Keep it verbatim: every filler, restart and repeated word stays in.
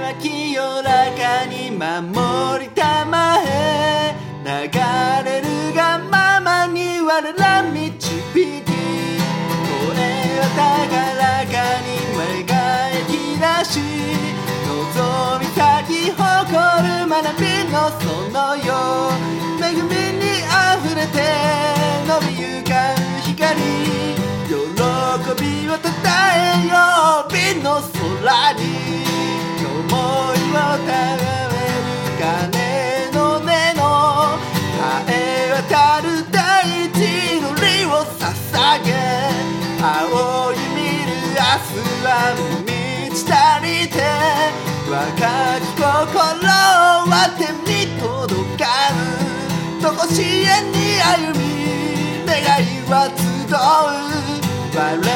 は清らかに守りたまえ、流れるがままに我ら導き、これは高らかに描き出し、望み咲き誇る学びの園よ、恵みにあふれて伸びゆかう光、喜びをたたえよう美の空に、思いをためる鐘の音の絶え渡る大地のりを捧げ、青い見る明日は満ち足りて、若き心は手に届かぬとこしえに歩み、願いは集う我